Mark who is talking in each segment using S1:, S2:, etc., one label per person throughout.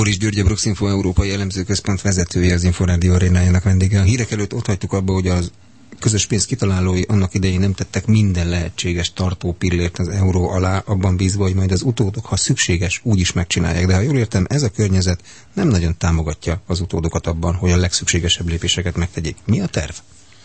S1: Boris György, a Bruxinfo Európai Elemzőközpont vezetője, az Inforádió arénájának vendége. A hírek előtt ott hagytuk abba, hogy az közös pénz kitalálói annak idején nem tettek minden lehetséges tartó pillért az euró alá, abban bízva, hogy majd az utódok, ha szükséges, úgy is megcsinálják. De ha jól értem, ez a környezet nem nagyon támogatja az utódokat abban, hogy a legszükségesebb lépéseket megtegyék. Mi a terv?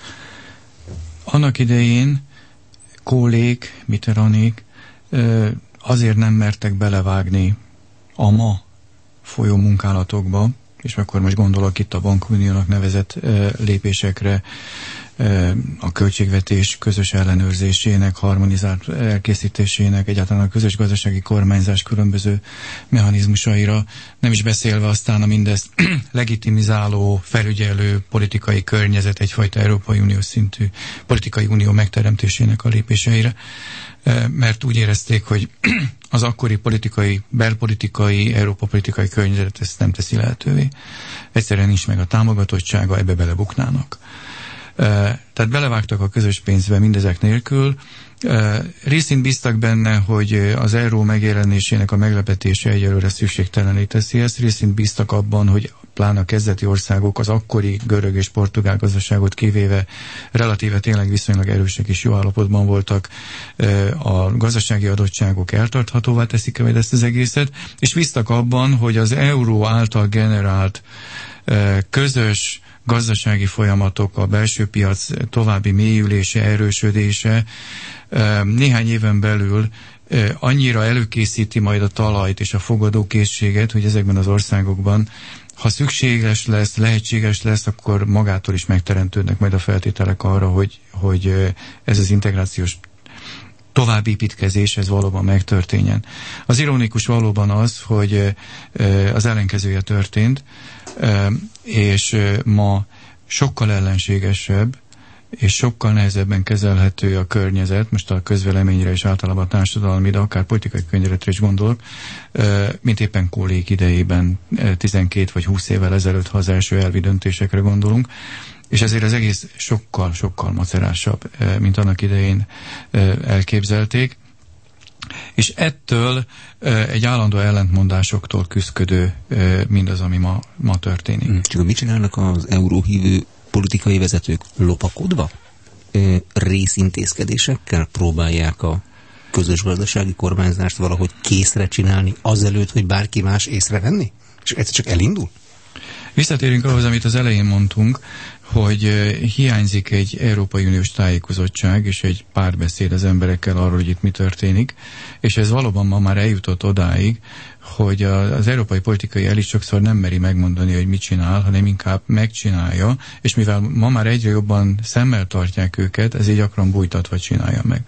S2: Annak idején Kohlék, Mitterrandék azért nem mertek belevágni a ma folyó munkálatokba, és akkor most gondolok itt a bankuniónak nevezett lépésekre, a költségvetés közös ellenőrzésének, harmonizált elkészítésének, egyáltalán a közös gazdasági kormányzás különböző mechanizmusaira, nem is beszélve aztán a mindezt legitimizáló, felügyelő politikai környezet, egyfajta Európai Unió szintű politikai unió megteremtésének a lépéseire, mert úgy érezték, hogy az akkori politikai, belpolitikai, Európa politikai környezet ezt nem teszi lehetővé. Egyszerűen nincs meg a támogatottsága, ebbe belebuknának. Tehát belevágtak a közös pénzbe mindezek nélkül. Részint bíztak benne, hogy az euró megjelenésének a meglepetése egyelőre szükségtelené teszi ezt, részint bíztak abban, hogy pláne a kezdeti országok az akkori görög és portugál gazdaságot kivéve relatíve tényleg viszonylag erősek és jó állapotban voltak, a gazdasági adottságok eltarthatóvá teszik majd ezt az egészet, és bíztak abban, hogy az euró által generált közös gazdasági folyamatok, a belső piac további mélyülése, erősödése néhány éven belül annyira előkészíti majd a talajt és a fogadókészséget, hogy ezekben az országokban, ha szükséges lesz, lehetséges lesz, akkor magától is megteremtődnek majd a feltételek arra, hogy ez az integrációs továbbépítkezés, ez valóban megtörténjen. Az ironikus valóban az, hogy az ellenkezője történt, és ma sokkal ellenségesebb, és sokkal nehezebben kezelhető a környezet, most a közvéleményre és általában a társadalmi, de akár politikai környezetre is gondolok, mint éppen Kohlék idejében 12 vagy 20 évvel ezelőtt, ha az első elvi döntésekre gondolunk, és ezért az egész sokkal macerásabb, mint annak idején elképzelték, és ettől egy állandó ellentmondásoktól küszködő mindaz, ami ma történik.
S1: Csak mit csinálnak az euróhívő politikai vezetők? Lopakodva? Részintézkedésekkel próbálják a közös gazdasági kormányzást valahogy készre csinálni, azelőtt, hogy bárki más észrevenni? És egyszer csak elindul?
S2: Visszatérünk ahhoz, amit az elején mondtunk, hogy hiányzik egy Európai Uniós tájékozottság és egy párbeszéd az emberekkel arról, hogy itt mi történik, és ez valóban ma már eljutott odáig, hogy az európai politikai elit sokszor nem meri megmondani, hogy mit csinál, hanem inkább megcsinálja, és mivel ma már egyre jobban szemmel tartják őket, ezért gyakran bújtatva csinálja meg.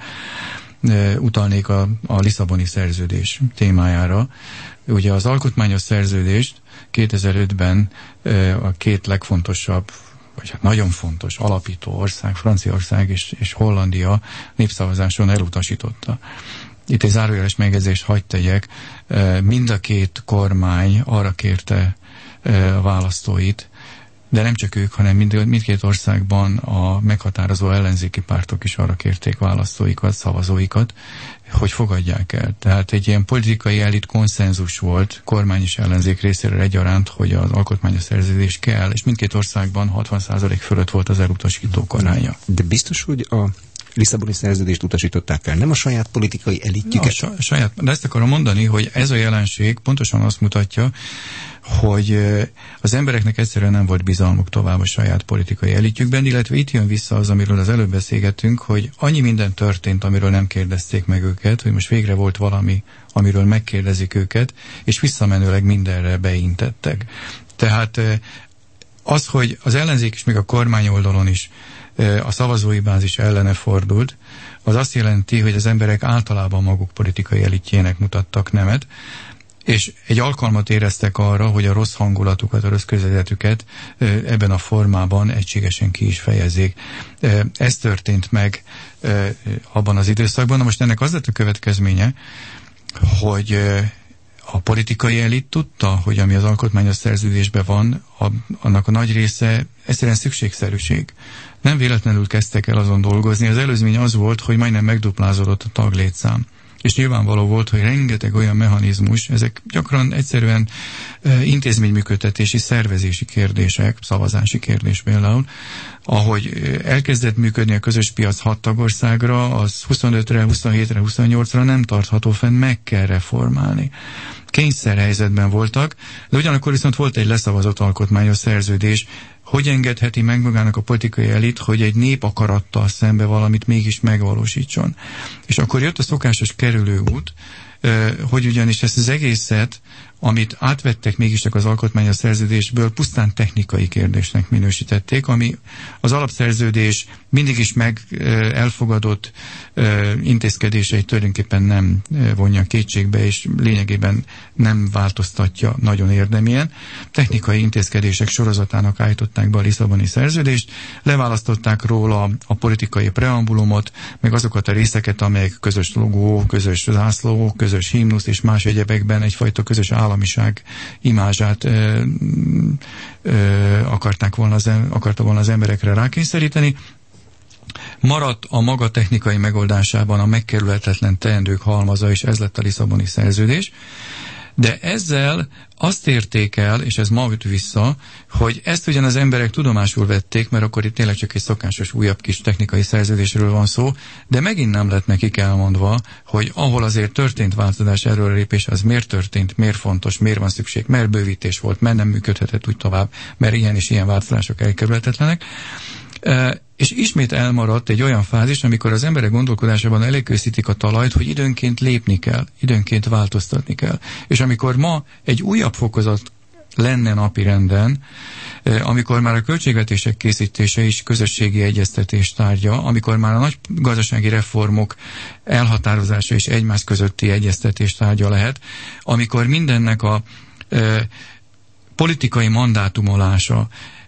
S2: Utalnék a Lisszaboni szerződés témájára. Ugye az alkotmányos szerződést 2005-ben a két legfontosabb, vagy hát nagyon fontos alapító ország, Franciaország és Hollandia népszavazáson elutasította. Itt egy zárójeles megjegyzést hadd tegyek, mind a két kormány arra kérte a választóit, de nem csak ők, hanem mindkét országban a meghatározó ellenzéki pártok is arra kérték választóikat, szavazóikat, hogy fogadják el. Tehát egy ilyen politikai elit konszenzus volt kormány és ellenzék részéről egyaránt, hogy az alkotmányos szerződés kell, és mindkét országban 60% fölött volt az elutasítók aránya.
S1: De biztos, hogy a Lisszaboni szerződést utasították el, nem a saját politikai elitjüket?
S2: De ezt akarom mondani, hogy ez a jelenség pontosan azt mutatja, hogy az embereknek egyszerűen nem volt bizalmuk tovább a saját politikai elitjükben, illetve itt jön vissza az, amiről az előbb beszélgettünk, hogy annyi minden történt, amiről nem kérdezték meg őket, hogy most végre volt valami, amiről megkérdezik őket, és visszamenőleg mindenre beintettek. Tehát az, hogy az ellenzék is, még a kormány oldalon is a szavazói bázis ellene fordult, az azt jelenti, hogy az emberek általában maguk politikai elitjének mutattak nemet, és egy alkalmat éreztek arra, hogy a rossz hangulatukat, a rossz közvezetüket ebben a formában egységesen ki is fejezzék. Ez történt meg abban az időszakban. Na most ennek az lett a következménye, hogy a politikai elit tudta, hogy ami az alkotmányos szerződésben van, annak a nagy része egyszerűen szükségszerűség. Nem véletlenül kezdtek el azon dolgozni. Az előzmény az volt, hogy majdnem megduplázódott a taglétszám. és nyilvánvaló volt, hogy rengeteg olyan mechanizmus, ezek gyakran egyszerűen intézményműködtetési, szervezési kérdések, szavazási kérdés például, ahogy elkezdett működni a közös piac 6 tagországra, az 25-re, 27-re, 28-ra nem tartható fenn, meg kell reformálni. Kényszerhelyzetben voltak, de ugyanakkor viszont volt egy leszavazott alkotmányos szerződés. Hogy engedheti meg magának a politikai elit, hogy egy nép akarattal szembe valamit mégis megvalósítson? És akkor jött a szokásos kerülőút, hogy ugyanis ezt az egészet, amit átvettek mégiscsak az alkotmányos szerződésből, pusztán technikai kérdésnek minősítették, ami az alapszerződés mindig is elfogadott intézkedéseit tulajdonképpen nem vonja kétségbe, és lényegében nem változtatja nagyon érdemien. Technikai intézkedések sorozatának állították be a Lisszaboni szerződést, leválasztották róla a politikai preambulumot, meg azokat a részeket, amelyek közös logó, közös zászló, közös himnusz és más egyebekben egyfajta közös államiság imázsát akarta volna az emberekre rákényszeríteni. Maradt a maga technikai megoldásában a megkerülhetetlen teendők halmaza, és ez lett a Lisszaboni szerződés. De ezzel azt érték el, és ez ma jut vissza, hogy ezt ugyan az emberek tudomásul vették, mert akkor itt tényleg csak egy szokásos újabb kis technikai szerződésről van szó, de megint nem lett nekik elmondva, hogy ahol azért történt változás, előrelépés, az miért történt, miért fontos, miért van szükség, mert bővítés volt, mert nem működhetett úgy tovább, mert ilyen és ilyen változások elkerülhetetlenek. És ismét elmaradt egy olyan fázis, amikor az emberek gondolkodásában előkészítik a talajt, hogy időnként lépni kell, időnként változtatni kell. És amikor ma egy újabb fokozat lenne napirenden, amikor már a költségvetések készítése is közösségi egyeztetés tárgya, amikor már a nagy gazdasági reformok elhatározása és egymás közötti egyeztetés tárgya lehet, amikor mindennek a politikai mandátumolása,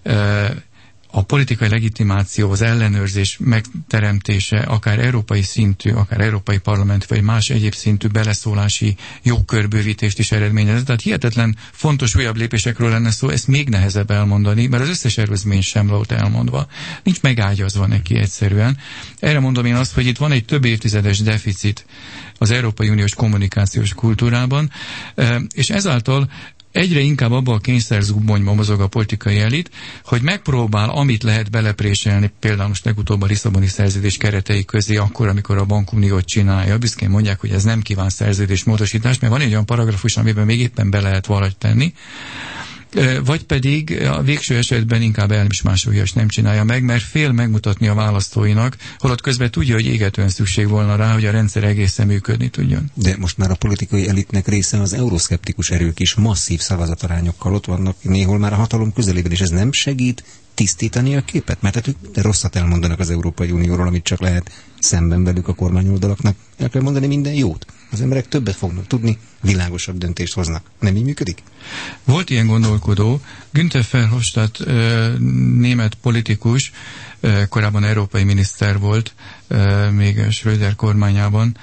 S2: a politikai legitimáció, az ellenőrzés megteremtése, akár európai szintű, akár európai parlament, vagy más egyéb szintű beleszólási jogkörbővítést is eredményez. Tehát hihetetlen fontos újabb lépésekről lenne szó, ezt még nehezebb elmondani, mert az összes előzmény sem volt elmondva. Nincs megágyazva neki egyszerűen. Erre mondom én azt, hogy itt van egy több évtizedes deficit az Európai Uniós kommunikációs kultúrában, és ezáltal egyre inkább abba a kényszerzubbonyba mozog a politikai elit, hogy megpróbál, amit lehet belepréselni, például most legutóbb a Lisszaboni szerződés keretei közé, akkor, amikor a bankuniót csinálja. Büszkén mondják, hogy ez nem kíván szerződésmódosítást, mert van egy olyan paragrafus, amiben még éppen be lehet valahogy tenni, vagy pedig a végső esetben inkább elmismásolja és nem csinálja meg, mert fél megmutatni a választóinak, holott közben tudja, hogy égetően szükség volna rá, hogy a rendszer egészen működni tudjon. De most már a politikai elitnek része az euroszkeptikus erők is masszív szavazatarányokkal ott vannak, néhol már a hatalom közelében, és ez nem segít tisztítani a képet? Mert ők rosszat elmondanak az Európai Unióról, amit csak lehet, szemben velük a kormányoldalaknak el kell mondani minden jót. Az emberek többet fognak tudni, világosabb döntést hoznak. Nem így működik? Volt ilyen gondolkodó, Günther Verhofstadt, német politikus, korábban európai miniszter volt, még Schröder kormányában,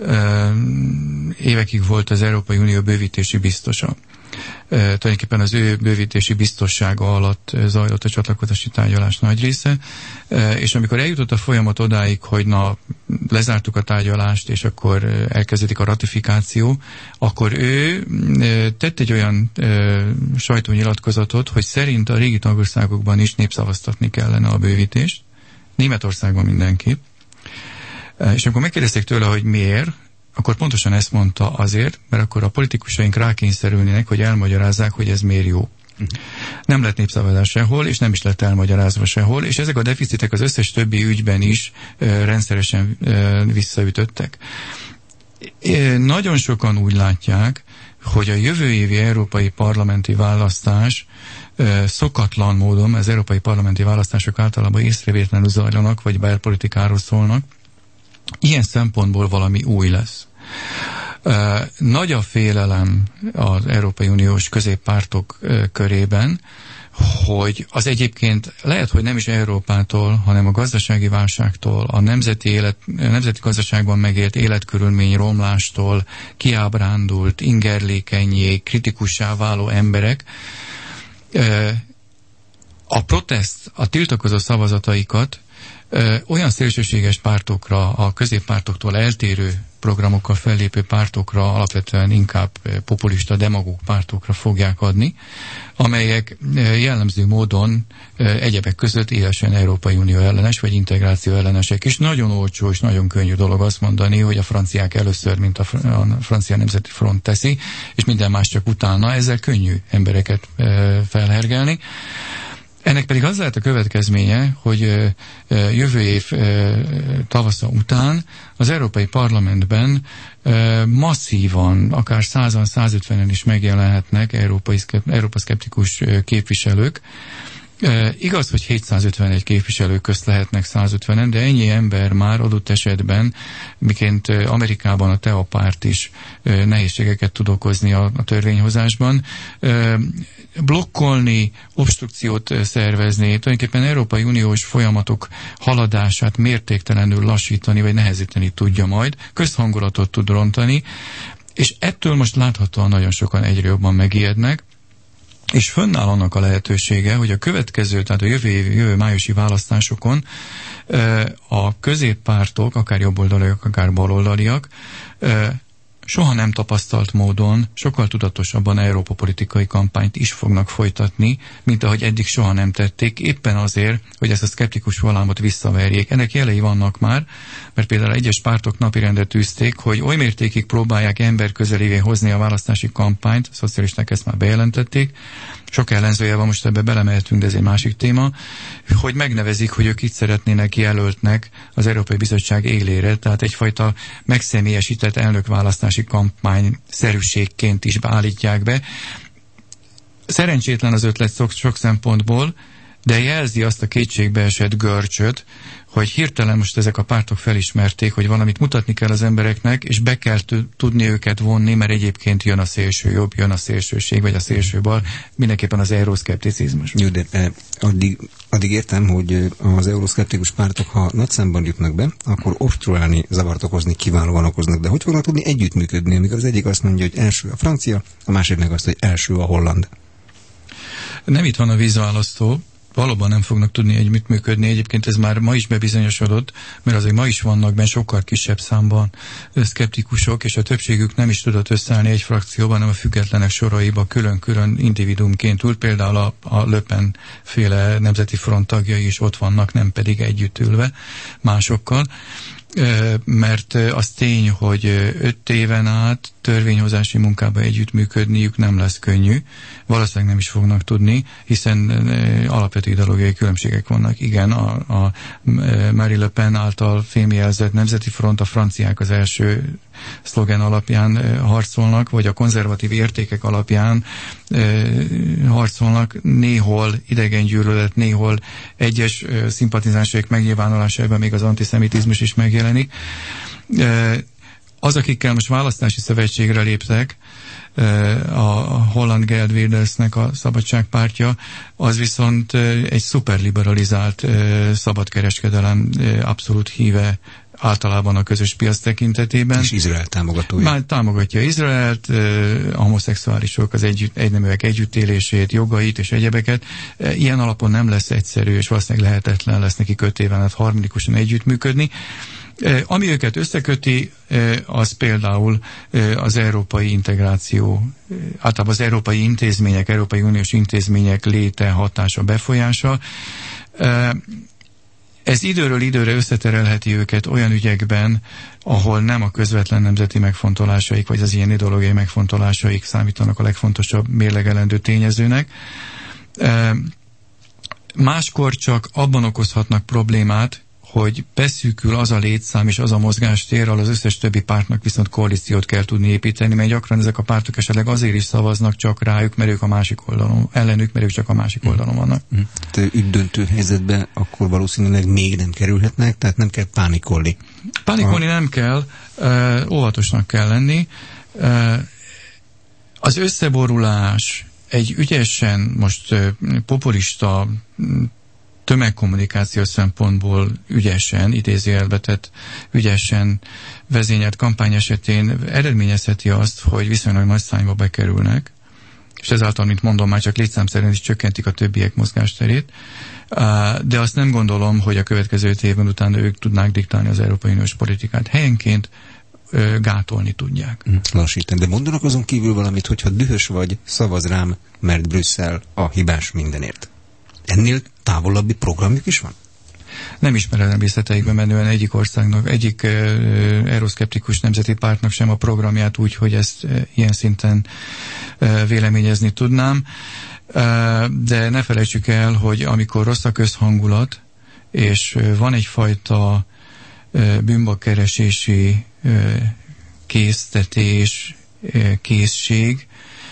S2: évekig volt az Európai Unió bővítési biztosa. Tulajdonképpen az ő bővítési biztossága alatt zajlott a csatlakozási tárgyalás nagy része, és amikor eljutott a folyamat odáig, hogy lezártuk a tárgyalást, és akkor elkezdődik a ratifikáció, akkor ő tett egy olyan sajtónyilatkozatot, hogy szerint a régi tagországokban is népszavaztatni kellene a bővítést, Németországban mindenképp. És amikor megkérdezték tőle, hogy miért, akkor pontosan ezt mondta, azért, mert akkor a politikusaink rákényszerülnének, hogy elmagyarázzák, hogy ez miért jó. Nem lett népszavazás sehol, és nem is lett elmagyarázva sehol, és ezek a deficitek az összes többi ügyben is rendszeresen visszaütöttek. Nagyon sokan úgy látják, hogy a jövő évi európai parlamenti választás szokatlan módon, az európai parlamenti választások általában észrevétlenül zajlanak, vagy belpolitikáról szólnak, ilyen szempontból valami új lesz. Nagy a félelem az Európai Uniós középpártok körében, hogy az egyébként lehet, hogy nem is Európától, hanem a gazdasági válságtól, a nemzeti gazdaságban megélt életkörülmény romlástól kiábrándult, ingerlékenyé, kritikussá váló emberek a protest, a tiltakozó szavazataikat olyan szélsőséges pártokra, a középpártoktól eltérő programokkal fellépő pártokra, alapvetően inkább populista, demagóg pártokra fogják adni, amelyek jellemző módon egyebek között élesen Európai Unió ellenes, vagy integráció ellenesek is. Nagyon olcsó és nagyon könnyű dolog azt mondani, hogy a franciák először, mint a Francia Nemzeti Front teszi, és minden más csak utána, ezzel könnyű embereket felhergelni. Ennek pedig az lehet a következménye, hogy jövő év tavasza után az Európai Parlamentben masszívan, akár 100-an, 150-en is megjelenhetnek Európa szkeptikus képviselők. Igaz, hogy 751 képviselő közt lehetnek 150-en, de ennyi ember már adott esetben, miként Amerikában a TEA párt is nehézségeket tud okozni a törvényhozásban, blokkolni, obstrukciót szervezni, tulajdonképpen Európai Uniós folyamatok haladását mértéktelenül lassítani, vagy nehezíteni tudja majd, közhangulatot tud rontani, és ettől most láthatóan nagyon sokan egyre jobban megijednek, és fönnáll annak a lehetősége, hogy a következő, tehát a jövő májusi választásokon a középpártok, akár jobboldaliak, akár baloldaliak, soha nem tapasztalt módon sokkal tudatosabban Európa politikai kampányt is fognak folytatni, mint ahogy eddig soha nem tették, éppen azért, hogy ezt a szkeptikus vallámot visszaverjék. Ennek jelei vannak már, mert például egyes pártok napirendre tűzték, hogy oly mértékig próbálják emberközelévé hozni a választási kampányt, a szocialisták ezt már bejelentették, sok ellenzője van, most ebbe belemehetünk, de ez egy másik téma, hogy megnevezik, hogy ők itt szeretnének jelöltnek az Európai Bizottság élére, tehát egyfajta megszemélyesített elnökválasztási kampány szerűségként is beállítják be. Szerencsétlen az ötlet sok szempontból, de jelzi azt a kétségbeesett görcsöt, hogy hirtelen most ezek a pártok felismerték, hogy valamit mutatni kell az embereknek, és be kell tudni őket vonni, mert egyébként jön a szélső jobb, jön a szélsőség, vagy a szélső bal, mindenképpen az euroszkepticizmus.
S1: Jó, de addig értem, hogy az euroszkeptikus pártok, ha nagy számban jutnak be, akkor obstruálni, zavart okozni, kiválóan okoznak, de hogy fognak tudni együttműködni, amikor az egyik azt mondja, hogy első a francia, a másik meg azt, hogy első a holland.
S2: Nem itt van a vízválasztó, valóban nem fognak tudni együttműködni. Egyébként ez már ma is bebizonyosodott, mert azért ma is vannak benne sokkal kisebb számban szkeptikusok, és a többségük nem is tudott összeállni egy frakcióban, hanem a függetlenek soraiba külön-külön individumként ült. Például a Le Pen féle Nemzeti Front tagjai is ott vannak, nem pedig együtt ülve másokkal. Mert az tény, hogy 5 éven át törvényhozási munkába együttműködniük nem lesz könnyű. Valószínűleg nem is fognak tudni, hiszen alapvető ideológiai különbségek vannak. Igen, a Marie Le Pen által fémjelzett Nemzeti Front, a franciák az első szlogen alapján harcolnak, vagy a konzervatív értékek alapján harcolnak, néhol idegengyűlölet, néhol egyes szimpatizánsaik megnyilvánulásában még az antiszemitizmus is megjelenik. Az, akikkel most választási szövetségre léptek, a Holland Geldwedersnek a szabadságpártja, az viszont egy szuperliberalizált szabadkereskedelem abszolút híve általában a közös piac tekintetében.
S1: És Izrael támogatója.
S2: Már támogatja Izraelt, a homoszexuálisok, az egyneműek együttélését, jogait és egyebeket. Ilyen alapon nem lesz egyszerű, és valószínűleg lehetetlen lesz neki 5 éven át harmonikusan együttműködni. Ami őket összeköti, az például az európai integráció, általában az európai intézmények, Európai Uniós intézmények léte, hatása, befolyása. Ez időről időre összeterelheti őket olyan ügyekben, ahol nem a közvetlen nemzeti megfontolásaik, vagy az ilyen ideológiai megfontolásaik számítanak a legfontosabb mérlegelendő tényezőnek. Máskor csak abban okozhatnak problémát, hogy beszűkül az a létszám és az a mozgástér, az összes többi pártnak viszont koalíciót kell tudni építeni, mert gyakran ezek a pártok esetleg azért is szavaznak csak rájuk, mert ők a másik oldalon, ellenük, mert ők csak a másik oldalon vannak.
S1: Ügydöntő helyzetben akkor valószínűleg még nem kerülhetnek, tehát nem kell pánikolni.
S2: Pánikolni nem kell, óvatosnak kell lenni. Az összeborulás egy ügyesen, most populista tömegkommunikáció szempontból ügyesen, idézőjelbe tett ügyesen vezényelt kampány esetén eredményezheti azt, hogy viszonylag nagy számba bekerülnek, és ezáltal, mint mondom, már csak létszámszerűen is csökkentik a többiek mozgásterét, de azt nem gondolom, hogy a következő 5 évben utána ők tudnák diktálni az Európai Uniós politikát. Helyenként gátolni tudják.
S1: Lassítani. De mondanak azon kívül valamit, hogyha dühös vagy, szavaz rám, mert Brüsszel a hibás mindenért. Ennél távolabbi programjuk is van?
S2: Nem ismerem részleteikben menően egyik országnak, egyik euroszkeptikus nemzeti pártnak sem a programját úgy, hogy ezt ilyen szinten véleményezni tudnám. De ne felejtsük el, hogy amikor rossz a közhangulat, és van egyfajta bűnbakkeresési késztetés, készség,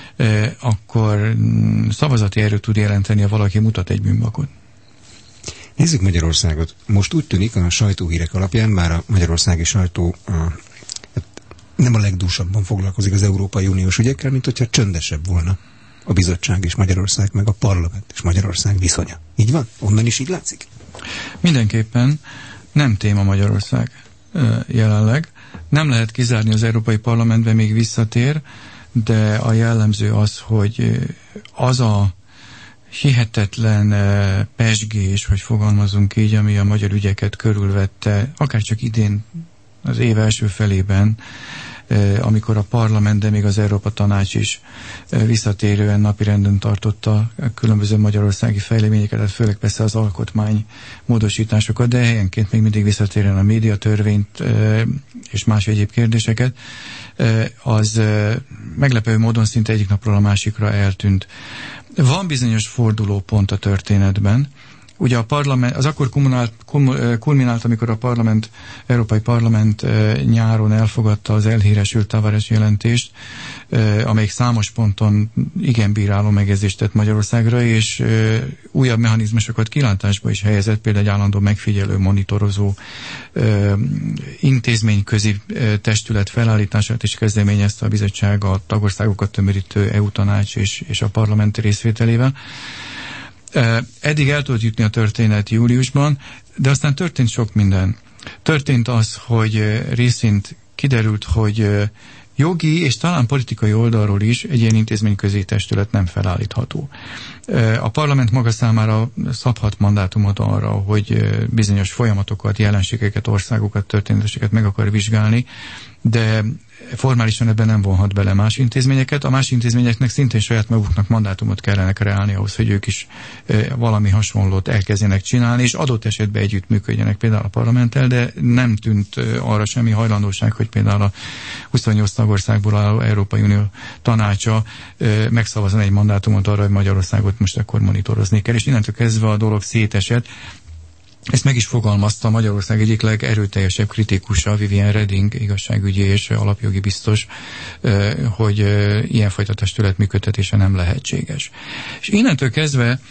S2: akkor szavazati erőt tud jelenteni, ha valaki mutat egy bűnbakot.
S1: Nézzük Magyarországot. Most úgy tűnik a sajtóhírek alapján, bár a magyarországi sajtó nem a legdúsabban foglalkozik az Európai Uniós ügyekkel, mint hogyha csöndesebb volna a bizottság és Magyarország, meg a parlament és Magyarország viszonya. Így van? Onnan is így látszik?
S2: Mindenképpen nem téma Magyarország jelenleg. Nem lehet kizárni, az Európai Parlamentben még visszatér, de a jellemző az, hogy az a hihetetlen pezsgés, hogy fogalmazunk így, ami a magyar ügyeket körülvette, akár csak idén az év első felében, amikor a parlament, de még az Európa Tanács is visszatérően napirenden tartotta a különböző magyarországi fejleményeket, tehát főleg persze az alkotmány módosításokat, de helyenként még mindig visszatérően a médiatörvényt és más egyéb kérdéseket, az meglepő módon szinte egyik napról a másikra eltűnt. Van bizonyos fordulópont a történetben. Ugye a parlament, az akkor kulminált, amikor a Európai Parlament nyáron elfogadta az elhíresült Tavares jelentést, amelyik számos ponton igen bíráló megjegyzést tett Magyarországra, és újabb mechanizmusokat kilátásba is helyezett, például egy állandó megfigyelő, monitorozó intézményközi testület felállítását is kezdeményezte a bizottság a tagországokat tömörítő EU tanács és a parlament részvételével. Eddig el tudott jutni a történet júliusban, de aztán történt sok minden. Történt az, hogy részint kiderült, hogy jogi és talán politikai oldalról is egy ilyen intézményközi testület nem felállítható. A parlament maga számára szabhat mandátumot arra, hogy bizonyos folyamatokat, jelenségeket, országokat, történeteseket meg akar vizsgálni, de formálisan ebben nem vonhat bele más intézményeket. A más intézményeknek szintén saját maguknak mandátumot kellene kreálni ahhoz, hogy ők is valami hasonlót elkezdjenek csinálni, és adott esetben együttműködjenek például a parlamenttel, de nem tűnt arra semmi hajlandóság, hogy például a 28 tagországból álló Európai Unió tanácsa megszavazni egy mandátumot arra, hogy Magyarországot most akkor monitorozni kell, és innentől kezdve a dolog szétesett. Ezt meg is fogalmazta Magyarország egyik legerőteljesebb kritikusa, Viviane Reding, igazságügyi és alapjogi biztos, hogy ilyenfajta testület működtetése nem lehetséges. És innentől kezdve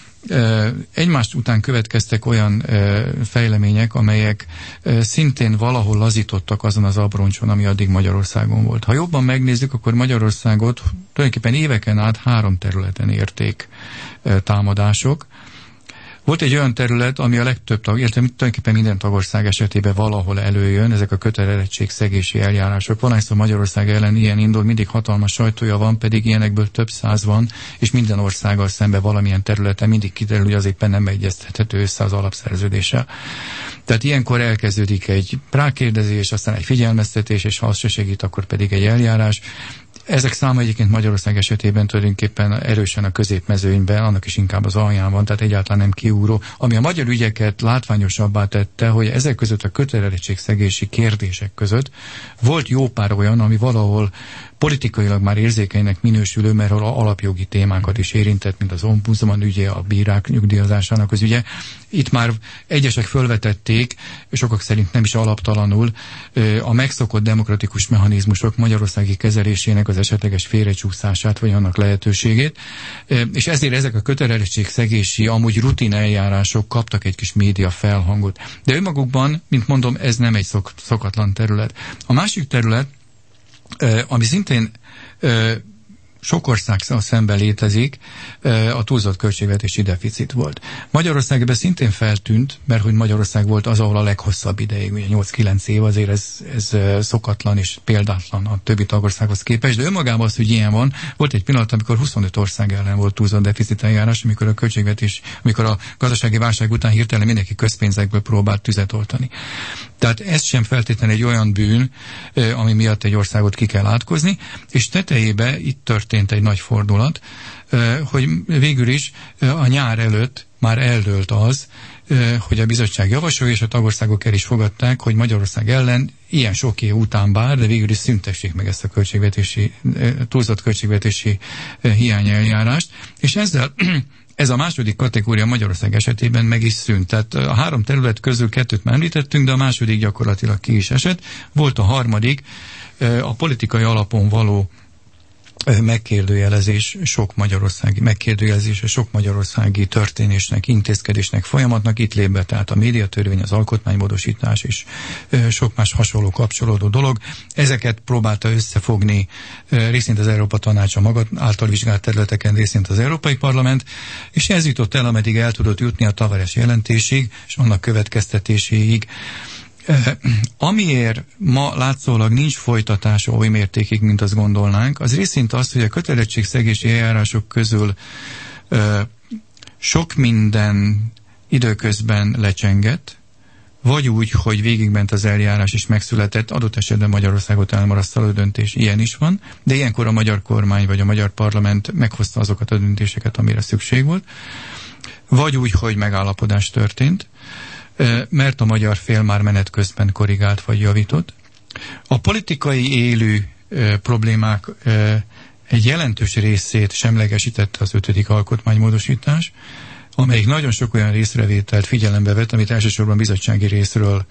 S2: egymást után következtek olyan fejlemények, amelyek szintén valahol lazítottak azon az abroncson, ami addig Magyarországon volt. Ha jobban megnézzük, akkor Magyarországot tulajdonképpen éveken át 3 területen érték támadások. Volt egy olyan terület, ami a legtöbb tulajdonképpen minden tagország esetében valahol előjön, ezek a kötelezettségszegési eljárások. Valahányszor Magyarország ellen ilyen indul, mindig hatalmas sajtója van, pedig ilyenekből több száz van, és minden országgal szemben valamilyen területen mindig kiderül, hogy az éppen nem egyeztethető össze az alapszerződéssel. Tehát ilyenkor elkezdődik egy rákérdezés, aztán egy figyelmeztetés, és ha az se segít, akkor pedig egy eljárás. Ezek száma egyébként Magyarország esetében tulajdonképpen erősen a középmezőnyben, annak is inkább az alján van, tehát egyáltalán nem kiugró. Ami a magyar ügyeket látványosabbá tette, hogy ezek között a kötelezettségszegési kérdések között volt jó pár olyan, ami valahol politikailag már érzékenynek minősülő, mert alapjogi témákat is érintett, mint az ombudsman ügye, a bírák nyugdíjazásának az ügye. Itt már egyesek fölvetették, sokak szerint nem is alaptalanul, a megszokott demokratikus mechanizmusok magyarországi kezelésének az esetleges félrecsúszását, vagy annak lehetőségét, és ezért ezek a kötelezettségszegési, amúgy rutin eljárások kaptak egy kis média felhangot. De önmagukban, mint mondom, ez nem egy szokatlan terület. A másik terület, ami szintén sok országgal szemben létezik, a túlzott költségvetési deficit volt. Magyarországban szintén feltűnt, mert hogy Magyarország volt az, ahol a leghosszabb ideig, ugye 8-9 év, azért ez szokatlan és példátlan a többi tagországhoz képest, de önmagában az, hogy ilyen van, volt egy pillanat, amikor 25 ország ellen volt túlzott deficit eljárás, amikor a költségvetés, amikor a gazdasági válság után hirtelen mindenki közpénzekből próbált tüzet oltani. Tehát ez sem feltétlenül egy olyan bűn, ami miatt egy országot ki kell átkozni, és tetejébe itt történt egy nagy fordulat, hogy végül is a nyár előtt már eldőlt az, hogy a bizottság javasolja, és a tagországok el is fogadták, hogy Magyarország ellen ilyen sok év után bár, de végül is szüntessék meg ezt a túlzott költségvetési hiányeljárást, és ezzel ez a második kategória Magyarország esetében meg is szűnt. Tehát a 3 terület közül 2-t már említettünk, de a második gyakorlatilag ki is esett. Volt a harmadik, a politikai alapon való megkérdőjelezés sok magyarországi történésnek, intézkedésnek, folyamatnak. Itt lép be tehát a médiatörvény, az alkotmánymódosítás és sok más hasonló kapcsolódó dolog. Ezeket próbálta összefogni részint az Európa Tanács a maga által vizsgált területeken, részint az Európai Parlament, és ez jutott el, ameddig el tudott jutni a Tavares jelentésig, és annak következtetéséig. Amiért ma látszólag nincs folytatása oly mértékig, mint azt gondolnánk, az részint az, hogy a kötelezettségszegési eljárások közül sok minden időközben lecsengett, vagy úgy, hogy végigment az eljárás és megszületett, adott esetben Magyarországot elmarasztaló döntés, ilyen is van, de ilyenkor a magyar kormány vagy a magyar parlament meghozta azokat a döntéseket, amire szükség volt, vagy úgy, hogy megállapodás történt, mert a magyar fél már menet közben korrigált vagy javított. A politikai élő problémák egy jelentős részét semlegesítette az 5. alkotmánymódosítás, amelyik nagyon sok olyan részrevételt figyelembe vett, amit elsősorban bizottsági részről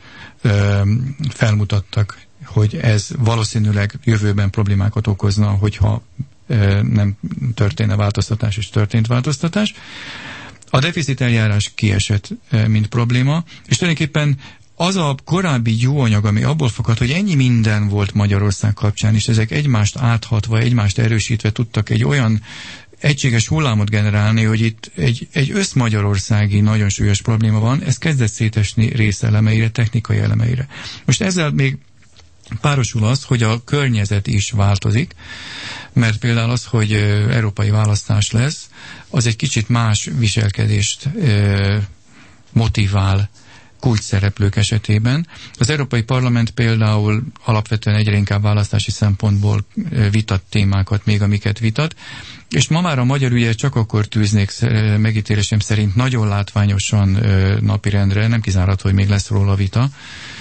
S2: felmutattak, hogy ez valószínűleg jövőben problémákat okozna, hogyha nem történne változtatás, és történt változtatás. A deficit eljárás kiesett, mint probléma, és tulajdonképpen az a korábbi jó anyag, ami abból fakad, hogy ennyi minden volt Magyarország kapcsán, és ezek egymást áthatva, egymást erősítve tudtak egy olyan egységes hullámot generálni, hogy itt egy összmagyarországi nagyon súlyos probléma van, ez kezdett szétesni részelemeire, technikai elemeire. Most ezzel még párosul az, hogy a környezet is változik, mert például az, hogy európai választás lesz, az egy kicsit más viselkedést motivál kulcsszereplők esetében. Az Európai Parlament például alapvetően egyre inkább választási szempontból vitat témákat, még amiket vitat, és ma már a magyar ügyet csak akkor tűznék megítélésem szerint nagyon látványosan napirendre, nem kizárható, hogy még lesz róla vita,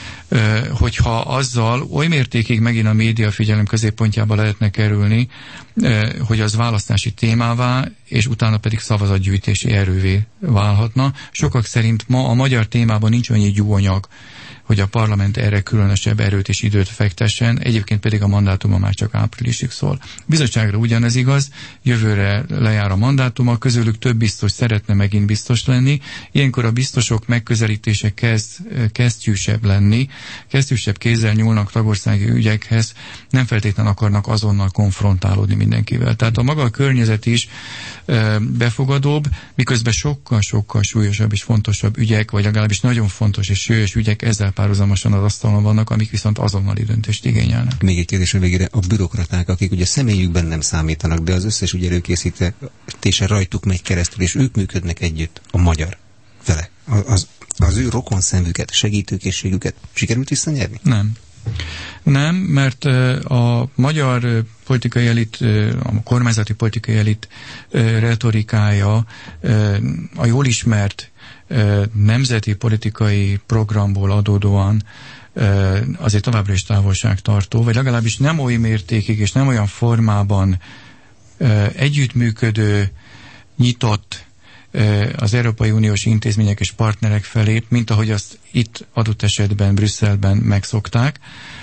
S2: hogyha azzal oly mértékig megint a média figyelem középpontjába lehetne kerülni, hogy az választási témává, és utána pedig szavazatgyűjtési erővé válhatna. Sokak szerint ma a magyar témában nincs annyi gyúanyag, hogy a parlament erre különösebb erőt és időt fektessen, egyébként pedig a mandátuma már csak áprilisig szól. Bizottságra ugyanez igaz, jövőre lejár a mandátuma, közülük több biztos szeretne megint biztos lenni, ilyenkor a biztosok megközelítése kesztyűsebb lenni, kesztyűsebb kézzel nyúlnak tagországi ügyekhez, nem feltétlenül akarnak azonnal konfrontálódni mindenkivel. Tehát a maga a környezet is befogadóbb, miközben sokkal-sokkal súlyosabb és fontosabb ügyek, vagy legalábbis nagyon fontos és súlyos ügyek ezzel párhuzamosan az asztalon vannak, amik viszont azonnali döntést igényelnek.
S1: Még egy kérdés a végére, a bürokraták, akik ugye személyükben nem számítanak, de az összes ügy előkészítése rajtuk megy keresztül, és ők működnek együtt, a magyar fele. Az ő rokonszenvüket, segítőkészségüket sikerült visszanyerni?
S2: Nem, mert a magyar politikai elit, a kormányzati politikai elit retorikája a jól ismert nemzeti politikai programból adódóan azért továbbra is távolságtartó, vagy legalábbis nem oly mértékig és nem olyan formában együttműködő, nyitott az Európai Uniós intézmények és partnerek felé, mint ahogy azt itt adott esetben Brüsszelben megszokták,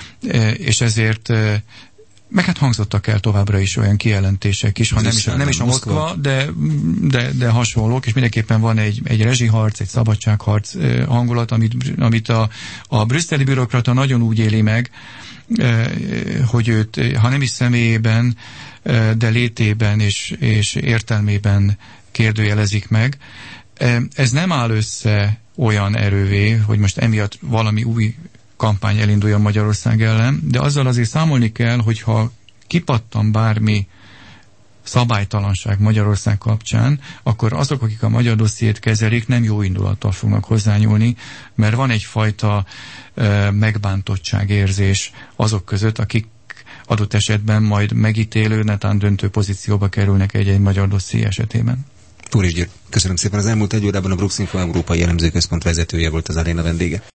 S2: és ezért meg hát hangzottak el továbbra is olyan kijelentések is, ha nem is a Moszkva, de hasonlók, és mindenképpen van egy rezsiharc, egy szabadságharc hangulat, amit a brüsszeli bürokrata nagyon úgy éli meg, hogy őt, ha nem is személyében, de létében és értelmében kérdőjelezik meg. Ez nem áll össze olyan erővé, hogy most emiatt valami új kampány elinduljon Magyarország ellen, de azzal azért számolni kell, hogyha kipattan bármi szabálytalanság Magyarország kapcsán, akkor azok, akik a magyar dossziét kezelik, nem jó indulattal fognak hozzányúlni, mert van egyfajta megbántottságérzés azok között, akik adott esetben majd megítélő, netán döntő pozícióba kerülnek egy-egy magyar dosszié esetében.
S1: Fóris György, köszönöm szépen. Az elmúlt egy órában a Brooks Info Európai Elemzőközpont vezetője volt az aréna vendége.